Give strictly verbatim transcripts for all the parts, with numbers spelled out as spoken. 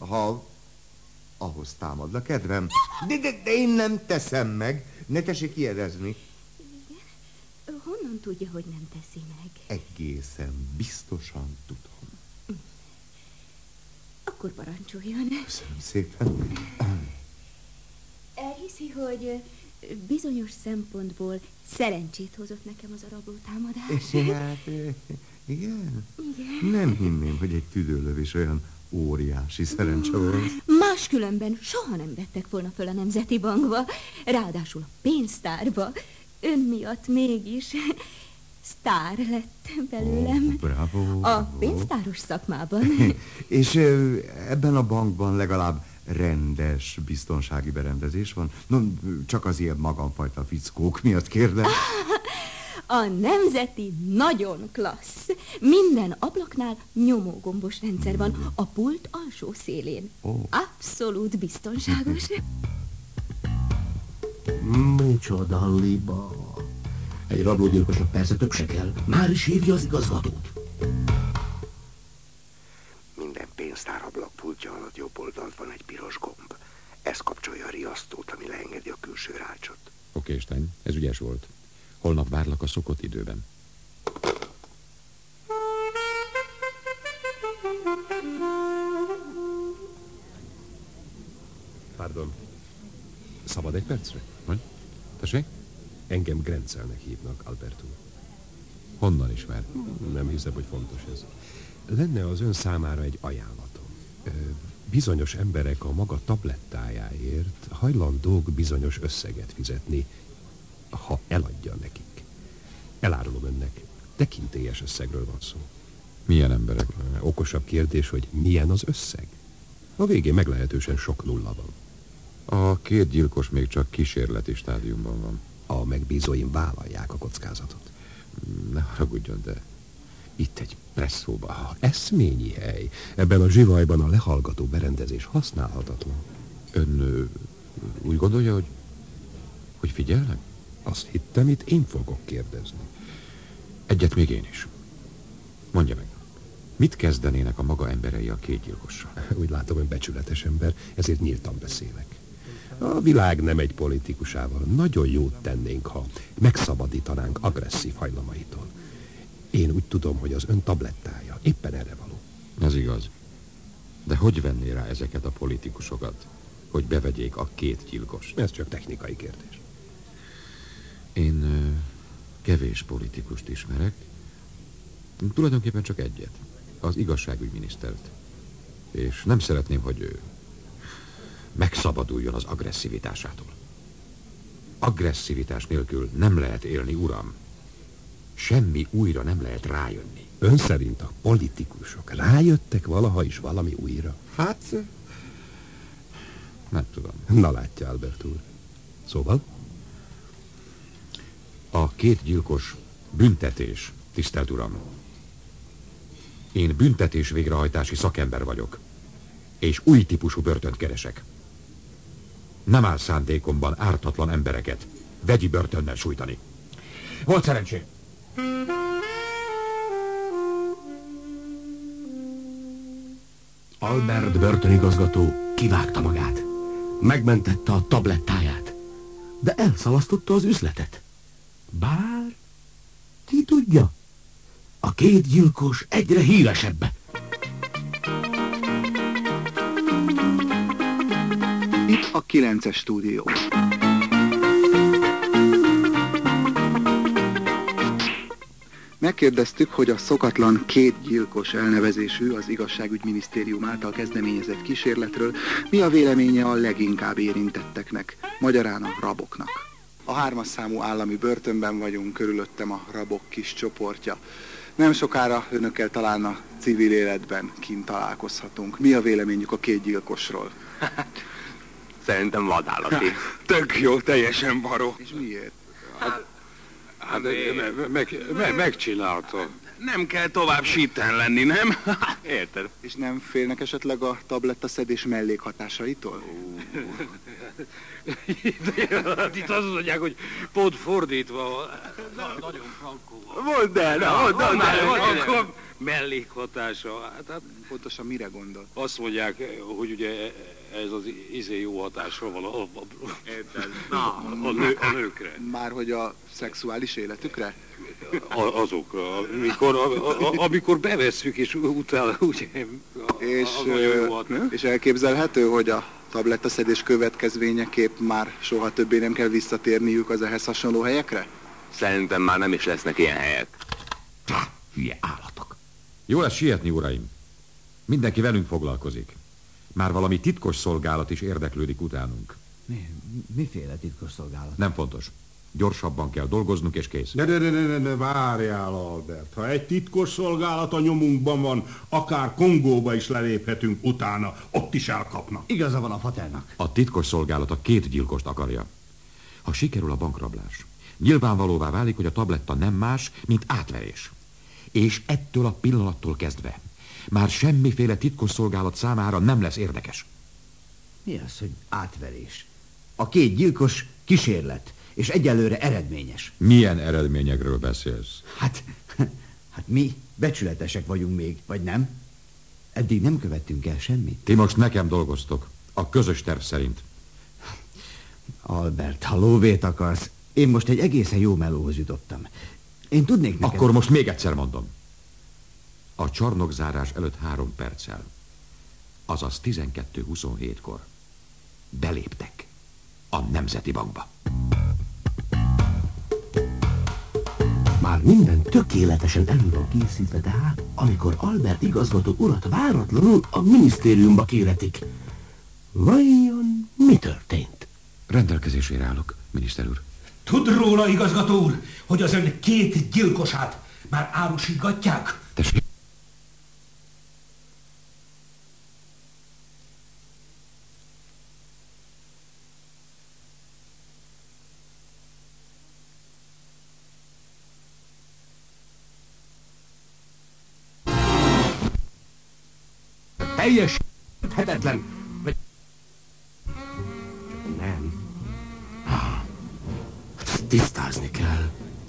Ha ahhoz támadna, kedvem. De, de, de én nem teszem meg. Ne tessék kérdezni. Igen? Honnan tudja, hogy nem teszi meg? Egészen biztosan tudom. Akkor parancsoljon. Köszönöm szépen. Elhiszi, hogy bizonyos szempontból szerencsét hozott nekem az a rablótámadás. Hát, igen? Igen. Nem hinném, hogy egy tüdőlövés olyan óriási szerencse volt. Máskülönben soha nem vettek volna föl a Nemzeti Bankba, ráadásul a pénztárba. Ön miatt mégis sztár lett belőlem. Oh, bravo, a bravo. pénztáros szakmában. És ebben a bankban legalább rendes biztonsági berendezés van? No, csak az ilyen magamfajta fickók miatt kérdem. A Nemzeti nagyon klassz. Minden ablaknál nyomógombos rendszer van, a pult alsó szélén. Oh. Abszolút biztonságos. Micsoda liba. Egy rablógyilkosnak persze több se kell. Már is hívja az igazgatót. Minden pénztárablak pultja alatt jobb oldalt van egy piros gomb. Ez kapcsolja a riasztót, ami leengedi a külső rácsot. Oké, Stein, ez ügyes volt. Holnap várlak a szokott időben. Pardon. Szabad egy percre? Hogy? Tessék? Engem Grenzelnek hívnak, Albert úr. Honnan ismer? Nem hiszem, hogy fontos ez. Lenne az ön számára egy ajánlatom. Bizonyos emberek a maga tablettájáért hajlandók bizonyos összeget fizetni, ha eladja nekik. Elárulom önnek, tekintélyes összegről van szó. Milyen emberek? Okosabb kérdés, hogy milyen az összeg? A végén meglehetősen sok nulla van. A két gyilkos még csak kísérleti stádiumban van. A megbízóim vállalják a kockázatot. Ne haragudjon, de itt egy presszóban. Eszményi hely. Ebben a zsivajban a lehallgató berendezés használhatatlan. Ön ö, úgy gondolja, hogy, hogy figyelnek? Azt hittem, itt én fogok kérdezni. Egyet még én is. Mondja meg, mit kezdenének a maga emberei a két gyilkossal? Úgy látom, hogy becsületes ember, ezért nyíltan beszélek. A világ nem egy politikusával. Nagyon jót tennénk, ha megszabadítanánk agresszív hajlamaitól. Én úgy tudom, hogy az ön tablettája éppen erre való. Ez igaz. De hogy venné rá ezeket a politikusokat, hogy bevegyék a két gyilkost? Ez csak technikai kérdés. Én ö, kevés politikust ismerek. Tulajdonképpen csak egyet. Az igazságügyminisztert. És nem szeretném, hogy ő megszabaduljon az agresszivitásától. Agresszivitás nélkül nem lehet élni, uram. Semmi újra nem lehet rájönni. Ön szerint a politikusok rájöttek valaha is valami újra? Hát, nem tudom. Na látja, Albert úr. Szóval? A két gyilkos büntetés, tisztelt uram. Én büntetés végrehajtási szakember vagyok, és új típusú börtönt keresek. Nem áll szándékomban ártatlan embereket vegyi börtönnel sújtani. Volt szerencsé! Albert börtönigazgató kivágta magát. Megmentette a tablettáját, de elszalasztotta az üzletet. Bár, ki tudja, a két gyilkos egyre híresebb. Itt a kilences stúdió. Megkérdeztük, hogy a szokatlan két gyilkos elnevezésű, az igazságügyminisztérium által kezdeményezett kísérletről mi a véleménye a leginkább érintetteknek, magyarán a raboknak. A hármas számú állami börtönben vagyunk, körülöttem a rabok kis csoportja. Nem sokára önökkel talán a civil életben kint találkozhatunk. Mi a véleményük a két gyilkosról? Szerintem vadállati. Tök jó, teljesen baró. És miért? Hát, hát meg, meg, meg, megcsinálta. Nem kell tovább sitten lenni, nem? Érted? És nem félnek esetleg a tablettaszedés mellékhatásaitól? Itt azt mondják, hogy pont fordítva. Nagyon frankó. Mondd el, na, mondd el, Akkor mellékhatása. Hát, pontosan mire gondol? Azt mondják, hogy ugye ez az izé jó hatással van a, a, a, nő, a nőkre. Márhogy a szexuális életükre? A, azokra, amikor, a, a, amikor bevesszük, és utána ugye... És, és elképzelhető, hogy a tablettaszedés következményeképp már soha többé nem kell visszatérniük az ehhez hasonló helyekre? Szerintem már nem is lesznek ilyen helyek. Hülye állatok. Jó lesz sietni, uraim. Mindenki velünk foglalkozik. Már valami titkos szolgálat is érdeklődik utánunk. Mi, miféle titkos szolgálat? Nem fontos. Gyorsabban kell dolgoznunk, és kész. Ne, ne, ne, ne, ne, várjál, Albert. Ha egy titkos szolgálat a nyomunkban van, akár Kongóba is leléphetünk utána, ott is elkapnak. Igaza van a faternak. A titkos szolgálat a két gyilkost akarja. Ha sikerül a bankrablás, nyilvánvalóvá válik, hogy a tabletta nem más, mint átverés. És ettől a pillanattól kezdve már semmiféle titkos szolgálat számára nem lesz érdekes. Mi az, hogy átverés? A két gyilkos kísérlet, és egyelőre eredményes. Milyen eredményekről beszélsz? Hát, hát mi becsületesek vagyunk még, vagy nem? Eddig nem követtünk el semmit. Ti most nekem dolgoztok, a közös terv szerint. Albert, ha lóvét akarsz, én most egy egészen jó melóhoz jutottam. Én tudnék neked... Akkor most még egyszer mondom. A csarnokzárás előtt három perccel, azaz tizenkettő huszonhétkor beléptek a Nemzeti Bankba. Már minden tökéletesen elő van készítve, tehát, amikor Albert igazgató urat váratlanul a minisztériumba kéretik. Vajon mi történt? Rendelkezésére állok, miniszter úr. Tud róla, igazgató úr, hogy az ön két gyilkosát már árusítgatják? Tessék. Teljesíthetetlen. Vagy... Nem. Tisztázni kell.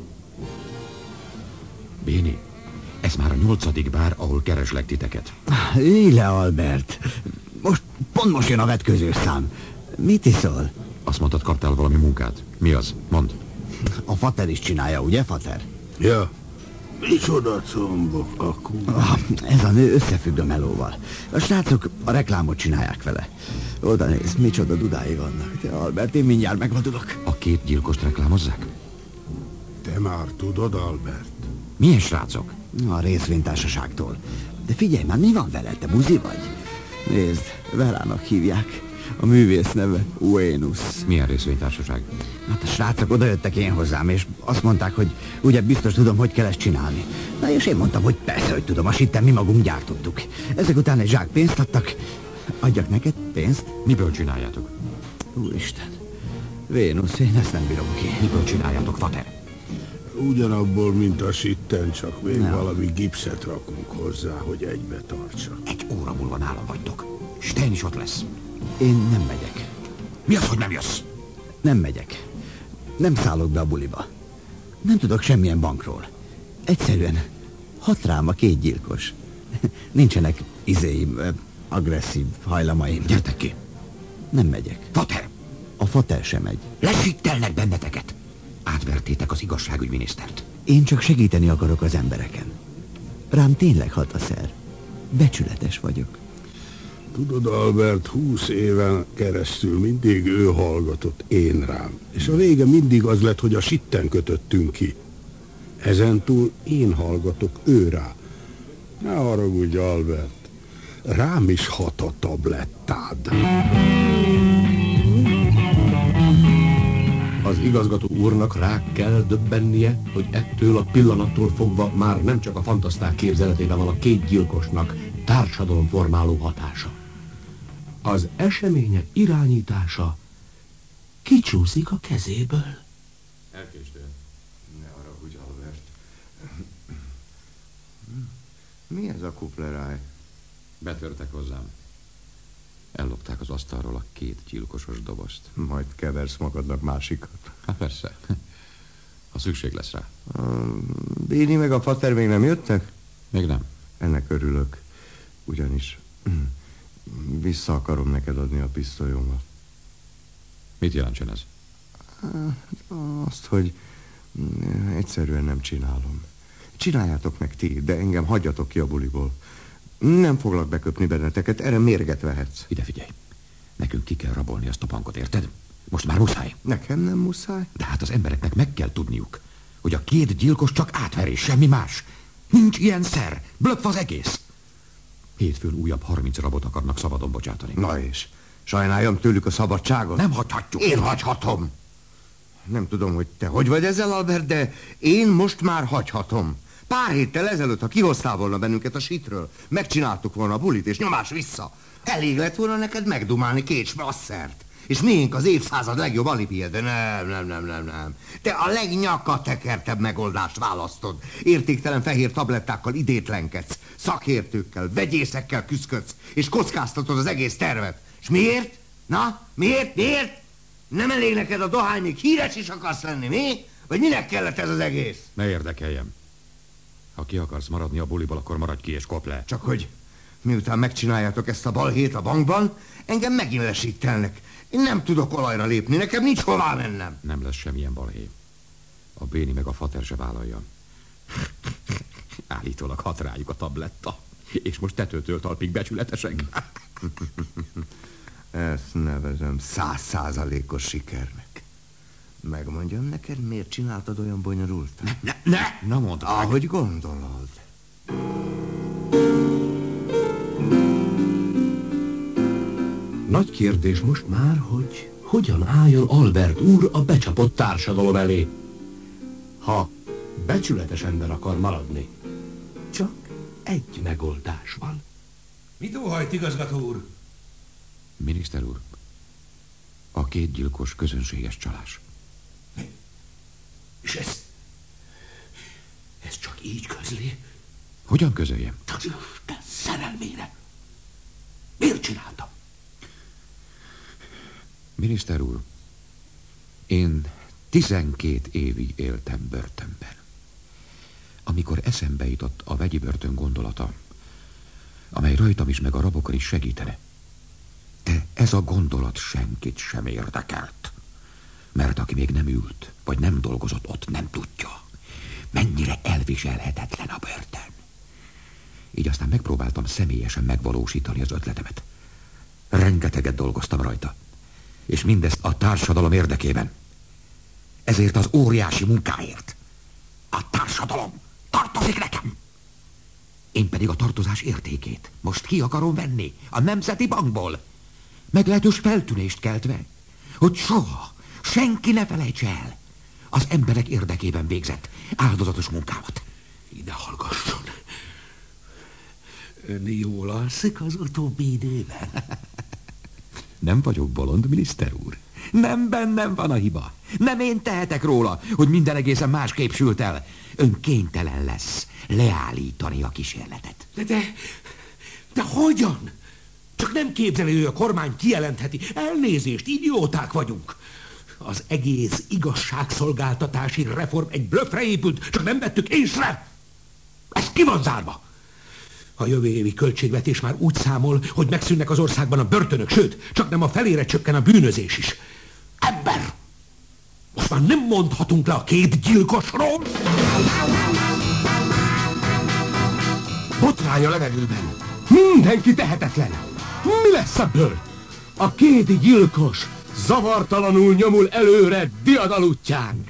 Béni, ez már a nyolcadik bár, ahol kereslek titeket. Ülj le, Albert. Most, pont most jön a vetköző szám. Mit iszol? Azt mondtad, kaptál valami munkát. Mi az? Mondd. A fater is csinálja, ugye, fater? Ja. Micsoda combok, akkor. Ez a nő összefügg a melóval. A srácok a reklámot csinálják vele. Oda néz, micsoda dudái vannak. Te, Albert, én mindjárt megvadulok. A két gyilkost reklámozzák? Te már tudod, Albert? Milyen srácok? A részvénytársaságtól. De figyelj már, mi van veled? Te buzi vagy? Nézd, Verának hívják. A művész neve Uenus. Milyen részvénytársaság? Hát a srácok odajöttek én hozzám, és azt mondták, hogy ugye biztos tudom, hogy kell ezt csinálni. Na és én mondtam, hogy persze, hogy tudom, a sitten mi magunk gyártottuk. Ezek után egy zsák pénzt adtak. Adjak neked pénzt? Miből csináljátok? Úristen. Vénusz, én ezt nem bírom ki. Miből csináljátok, fater? Ugyanabból, mint a sitten, csak még nem. Valami gipszet rakunk hozzá, hogy egybe tartsa. Egy óra múlva nálam vagytok. Stein is ott lesz. Én nem megyek. Mi az, hogy nem jössz? Nem megyek. Nem szállok be a buliba. Nem tudok semmilyen bankról. Egyszerűen hat rám a két gyilkos. Nincsenek izéim, agresszív hajlamaim. Gyertek ki! Nem megyek. Fater! A fater sem megy. Lesittelnek benneteket. Átvertétek az igazságügyminisztert. Én csak segíteni akarok az embereken. Rám tényleg hat a szer. Becsületes vagyok. Tudod, Albert, húsz éven keresztül mindig ő hallgatott én rám. És a vége mindig az lett, hogy a sitten kötöttünk ki. Ezentúl én hallgatok ő rá. Ne haragudj, Albert. Rám is hat a tablettád. Az igazgató úrnak rá kell döbbennie, hogy ettől a pillanattól fogva már nem csak a fantaszták képzeletében van a két gyilkosnak társadalomformáló hatása. Az események irányítása kicsúszik a kezéből. Elkéstél. Ne haragudj, Albert. Mi ez a kupleráj? Betörtek hozzám. Ellopták az asztalról a két gyilkosos dobozt. Majd keversz magadnak másikat. Hát persze. Ha szükség lesz rá. A Béni meg a Fater még nem jöttek? Még nem. Ennek örülök. Ugyanis vissza akarom neked adni a pisztolyomat. Mit jelentsen ez? Azt, hogy egyszerűen nem csinálom. Csináljátok meg ti, de engem hagyjatok ki a buliból. Nem foglak beköpni benneteket, erre mérget vehetsz. Ide figyelj. Nekünk ki kell rabolni azt a bankot, érted? Most már muszáj. Nekem nem muszáj? De hát az embereknek meg kell tudniuk, hogy a két gyilkos csak átverés, semmi más. Nincs ilyen szer. Blöff az egész. Hétfőn újabb harminc rabot akarnak szabadon bocsátani. Na és? Sajnáljam tőlük a szabadságot? Nem hagyhatjuk. Én hagyhatom. Nem tudom, hogy te hogy vagy ezzel, Albert, de én most már hagyhatom. Pár héttel ezelőtt, ha kihoztál volna bennünket a sitről, megcsináltuk volna a bulit, és nyomás vissza. Elég lett volna neked megdumálni két spasszert. És miénk az évszázad legjobb alibije, de nem, nem, nem, nem, nem. Te a legnyakatekertebb megoldást választod. Értéktelen fehér tablettákkal idétlenkedsz, szakértőkkel, vegyészekkel küszködsz, és kockáztatod az egész tervet. És miért? Na, miért, miért? Nem elég neked a dohány, még híres is akarsz lenni, mi? Vagy minek kellett ez az egész? Ne érdekeljem. Ha ki akarsz maradni a buliból, akkor maradj ki és kopd le. Csak hogy miután megcsináljátok ezt a balhét a bankban, engem megint lesítelnek. Én nem tudok olajra lépni, nekem nincs hová mennem. Nem lesz semmilyen balhé. A Béni meg a Fater se vállalja. Állítólag hat rájuk a tabletta. És most tetőtől talpig becsületesek. Ezt nevezem száz százalékos sikernek. Megmondjam neked, miért csináltad olyan bonyolult? Ne, ne, ne! Na mondd meg. Ahogy gondolod. Nagy kérdés most már, hogy hogyan álljon Albert úr a becsapott társadalom elé. Ha becsületes ember akar maradni, csak egy megoldás van. Mit óhajt, igazgató úr? Miniszter úr, a két gyilkos közönséges csalás. És ez... ez csak így közli? Hogyan közöljem? Te szerelmére! Miért csináltam? Miniszter úr, én tizenkét évig éltem börtönben. Amikor eszembe jutott a vegyi börtön gondolata, amely rajtam is meg a rabokon is segítene, de ez a gondolat senkit sem érdekelt. Mert aki még nem ült, vagy nem dolgozott ott, nem tudja, mennyire elviselhetetlen a börtön. Így aztán megpróbáltam személyesen megvalósítani az ötletemet. Rengeteget dolgoztam rajta. És mindezt a társadalom érdekében. Ezért az óriási munkáért. A társadalom tartozik nekem. Én pedig a tartozás értékét most ki akarom venni a Nemzeti Bankból. Meglehetős feltűnést keltve, hogy soha senki ne felejtse el az emberek érdekében végzett áldozatos munkámat. Ide hallgasson. Ön jól alszik az utóbbi időben? Nem vagyok bolond, miniszter úr. Nem bennem van a hiba. Nem én tehetek róla, hogy minden egészen másképp sült el. Ön kénytelen lesz leállítani a kísérletet. De, de, de hogyan? Csak nem képzeli, hogy a kormány kijelentheti. Elnézést, idióták vagyunk. Az egész igazságszolgáltatási reform egy blöffre épült, csak nem vettük észre. Ez ki van zárva. A jövő évi költségvetés már úgy számol, hogy megszűnnek az országban a börtönök, sőt, csak nem a felére csökken a bűnözés is. Ember! Most már nem mondhatunk le a két gyilkosról! Botrány a levegőben. Mindenki tehetetlen. Mi lesz ebből? A két gyilkos zavartalanul nyomul előre diadal útján.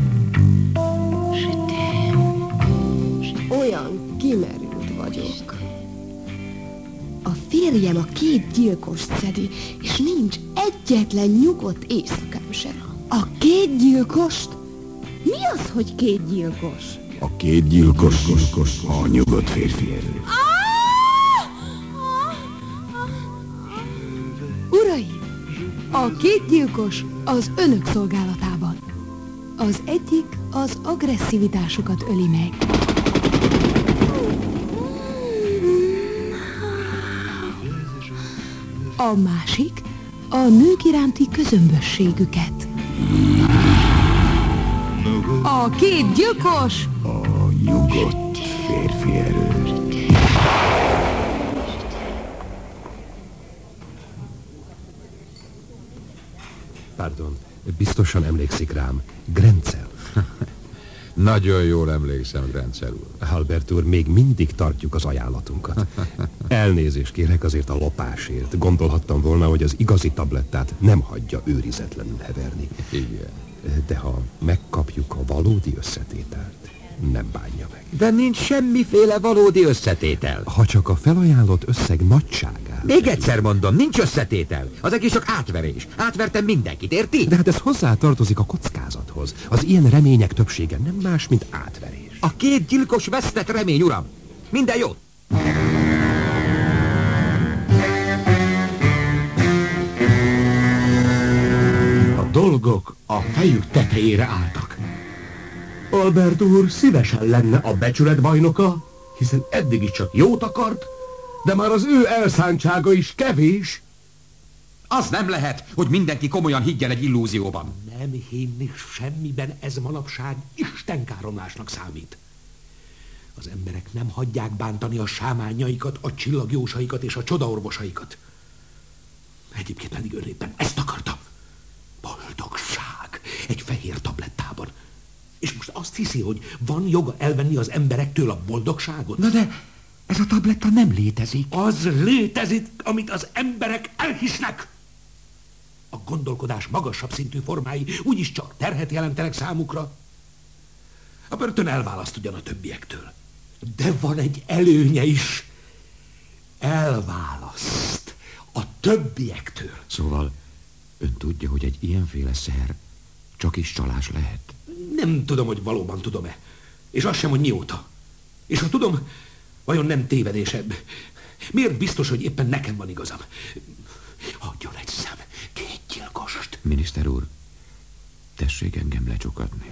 Olyan kimerült vagyok. A férjem a két gyilkost szedi, és nincs egyetlen nyugodt éjszakám sem. A két gyilkost? Mi az, hogy két gyilkos? A két gyilkos, gyilkos a nyugodt férfi erő. Uraim, a két gyilkos az önök szolgálatában. Az egyik az agresszivitásukat öli meg. A másik a nők iránti közömbösségüket. A két gyilkos a nyugodt férfi erő. Pardon, biztosan emlékszik rám. Grenzel. Nagyon jól emlékszem, Grenzel úr. Albert úr, még mindig tartjuk az ajánlatunkat. Elnézést kérek azért a lopásért. Gondolhattam volna, hogy az igazi tablettát nem hagyja őrizetlenül heverni. Igen. De ha megkapjuk a valódi összetételt, nem bánja meg. De nincs semmiféle valódi összetétel. Ha csak a felajánlott összeg nagyságát... Még egyszer mondom, nincs összetétel. Az egész csak átverés. Átvertem mindenkit, érti? De hát ez hozzá tartozik a kockázathoz. Az ilyen remények többsége nem más, mint átverés. A két gyilkos vesztett remény, uram. Minden jót! A dolgok a fejük tetejére álltak. Albert úr szívesen lenne a becsület bajnoka, hiszen eddig is csak jót akart, de már az ő elszántsága is kevés. Az nem lehet, hogy mindenki komolyan higgyen egy illúzióban. Nem hinni semmiben, ez manapság istenkáromlásnak számít. Az emberek nem hagyják bántani a sámányaikat, a csillagjósaikat és a csodaorvosaikat. Egyébként pedig ön éppen ezt akarta. Boldogság egy fehér tablettában. És most azt hiszi, hogy van joga elvenni az emberektől a boldogságot? Na de ez a tabletta nem létezik. Az létezik, amit az emberek elhisznek. A gondolkodás magasabb szintű formái úgyis csak terhet jelentenek számukra. A börtön elválaszt ugyan a többiektől. De van egy előnye is. Elválaszt a többiektől. Szóval ön tudja, hogy egy ilyenféle szer csak is csalás lehet? Nem tudom, hogy valóban tudom-e. És azt sem, hogy mióta. És ha tudom, vajon nem tévedésebb. Miért biztos, hogy éppen nekem van igazam? Adjon egy szem két gyilkost. Miniszter úr, tessék engem lecsukatni.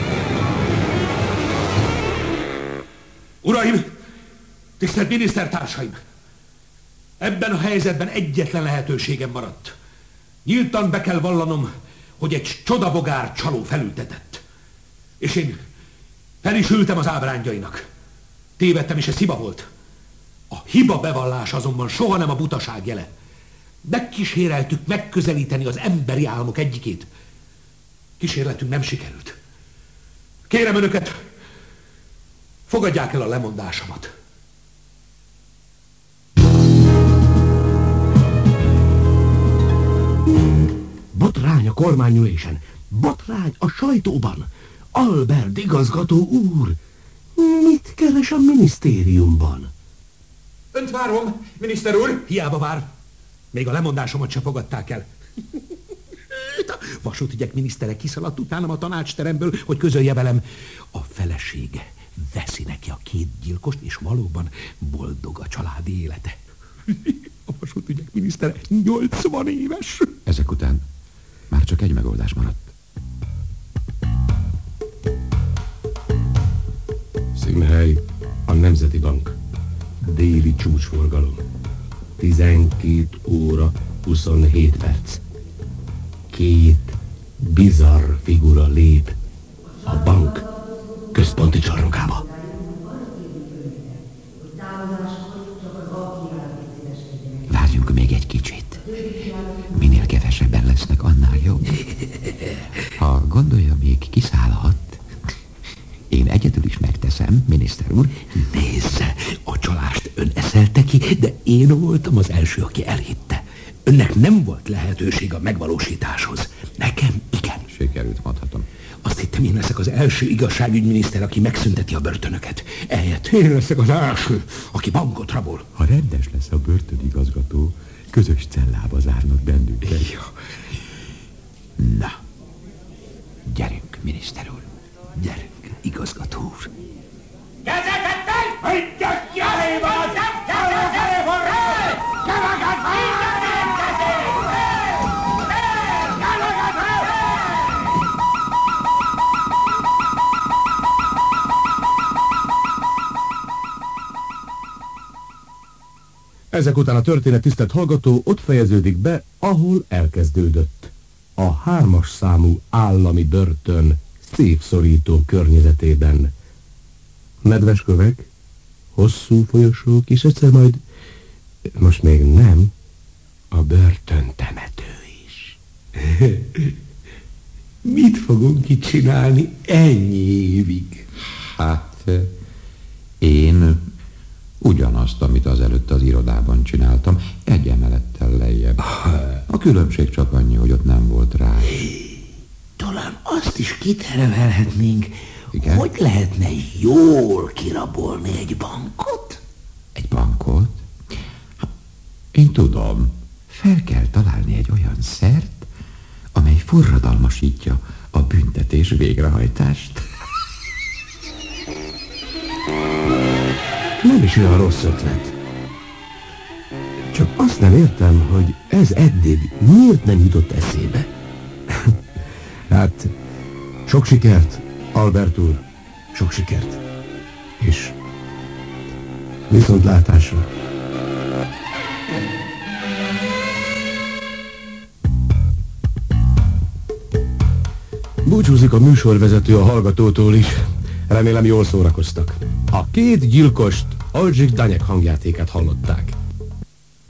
Uraim! Tisztelt minisztertársaim! Ebben a helyzetben egyetlen lehetőségem maradt. Nyíltan be kell vallanom, hogy egy csodabogár csaló felültetett. És én fel is ültem az ábrányainak. Tévedtem, és ez hiba volt. A hiba bevallás azonban soha nem a butaság jele. Megkíséreltük megközelíteni az emberi álmok egyikét. Kísérletünk nem sikerült. Kérem önöket, fogadják el a lemondásomat. Botrány a kormányülésen, botrány a sajtóban. Albert igazgató úr, mit keres a minisztériumban? Önt várom, miniszter úr! Hiába vár. Még a lemondásomat se fogadták el. A vasútügyek minisztere kiszaladt utánam a tanácsteremből, hogy közölje velem. A felesége veszi neki a két gyilkost, és valóban boldog a családi élete. A vasútügyek minisztere nyolcvan éves. Ezek után már csak egy megoldás maradt. Színhely, a Nemzeti Bank. Déli csúcsforgalom. tizenkét óra huszonhét perc. Két bizarr figura lép a bank központi csarnokába. Várjunk még egy kicsit. Minél kevesebben lesznek, annál jobb. Ha gondolja, még kiszállhat, én egyedül is megteszem, miniszter úr. Nézze, a csalást ön eszelte ki, de én voltam az első, aki elhitte. Önnek nem volt lehetőség a megvalósításhoz. Nekem igen. Sikerült, mondhatom. Azt hittem, én leszek az első igazságügyminiszter, aki megszünteti a börtönöket. Ehelyett én leszek az első, aki bankot rabol. Ha rendes lesz a börtönigazgató, közös cellába zárnak bennünket. Ja. Na, gyerünk, miniszter úr. Gyerünk, igazgató úr. Kezeket fel! Egyes jelébe az kezeket elforra! Kezeket fel! Ezek után a történet, tisztelt hallgató, ott fejeződik be, ahol elkezdődött. A hármas számú állami börtön szívszorító környezetében. Nedves kövek, hosszú folyosók, és egyszer majd, most még nem, a börtön temető is. Mit fogunk itt csinálni ennyi évig? Hát, én ugyanazt, amit azelőtt az irodában csináltam, egy emelettel lejjebb. A különbség csak annyi, hogy ott nem volt rá. Talán azt is kitervelhetnénk, igen? Hogy lehetne jól kirabolni egy bankot? Egy bankot? Én tudom, fel kell találni egy olyan szert, amely forradalmasítja a büntetés végrehajtást. Nem is olyan rossz ötlet. Csak azt nem értem, hogy ez eddig miért nem jutott eszébe. Hát, sok sikert, Albert úr, sok sikert. És viszontlátásra. Búcsúzik a műsorvezető a hallgatótól is. Remélem jól szórakoztak. A két gyilkost Algyik Danyek hangjátékát hallották.